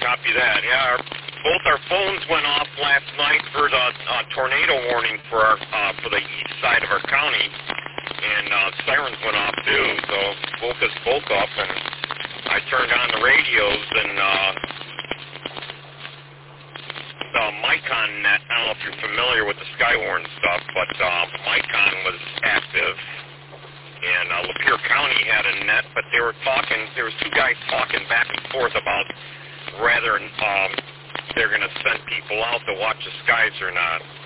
Copy that. Yeah, both our phones went off last night for the tornado warning for for the east side of our county, and sirens went off too. So woke us both up, and I turned on the radios, and the Micon net. I don't know if you're familiar with the Skywarn stuff, but Micon was active. And Lapeer County had a net, but they were talking, there was two guys talking back and forth about whether they're going to send people out to watch the skies or not.